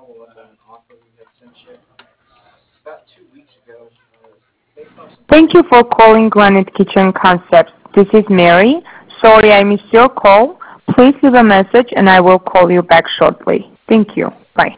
Thank you for calling Granite Kitchen Concepts. This is Mary. Sorry I missed your call. Please leave a message and I will call you back shortly. Thank you. Bye.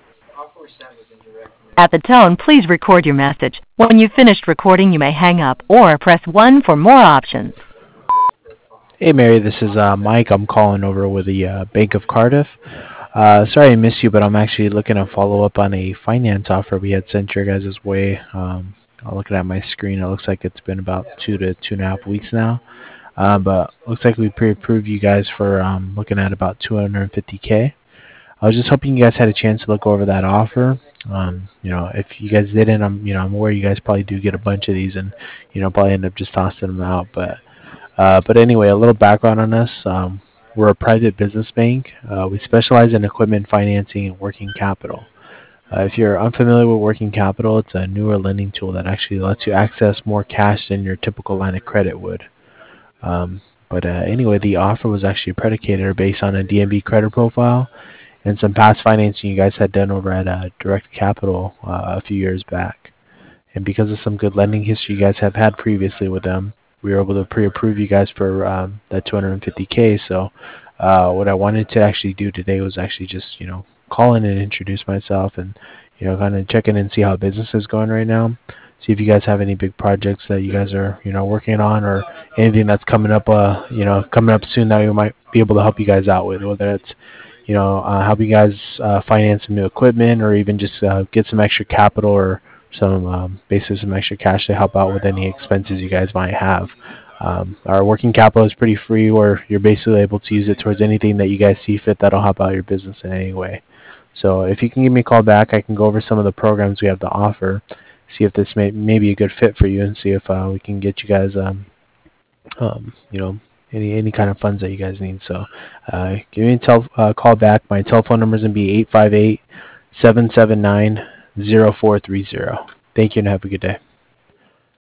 At the tone, please record your message. When you've finished recording, you may hang up or press 1 for more options. Hey Mary, this is Mike. I'm calling over with the Bank of Cardiff. Sorry I missed you, but I'm actually looking to follow up on a finance offer we had sent your guys' way. I'm looking at my screen. It looks like it's been about 2 to 2.5 weeks now. But looks like we pre-approved you guys for looking at about 250K. I was just hoping you guys had a chance to look over that offer. If you guys didn't, I'm aware you guys probably do get a bunch of these, and probably end up just tossing them out. But anyway, a little background on us. We're a private business bank. We specialize in equipment financing and working capital. If you're unfamiliar with working capital, it's a newer lending tool that actually lets you access more cash than your typical line of credit would. But anyway, the offer was actually predicated or based on a DNB credit profile and some past financing you guys had done over at Direct Capital a few years back. And because of some good lending history you guys have had previously with them, we were able to pre-approve you guys for that 250K. So what I wanted to actually do today was actually just, call in and introduce myself and, kind of check in and see how business is going right now. See if you guys have any big projects that you guys are, working on, or anything that's coming up, coming up soon that we might be able to help you guys out with, whether it's, help you guys finance some new equipment, or even just get some extra capital or basically some extra cash to help out with any expenses you guys might have. Our working capital is pretty free, where you're basically able to use it towards anything that you guys see fit that'll help out your business in any way. So if you can give me a call back, I can go over some of the programs we have to offer, see if this may be a good fit for you, and see if we can get you guys, any kind of funds that you guys need. So give me a call back. My telephone number is going to be 858-779-0430. Thank you and have a good day.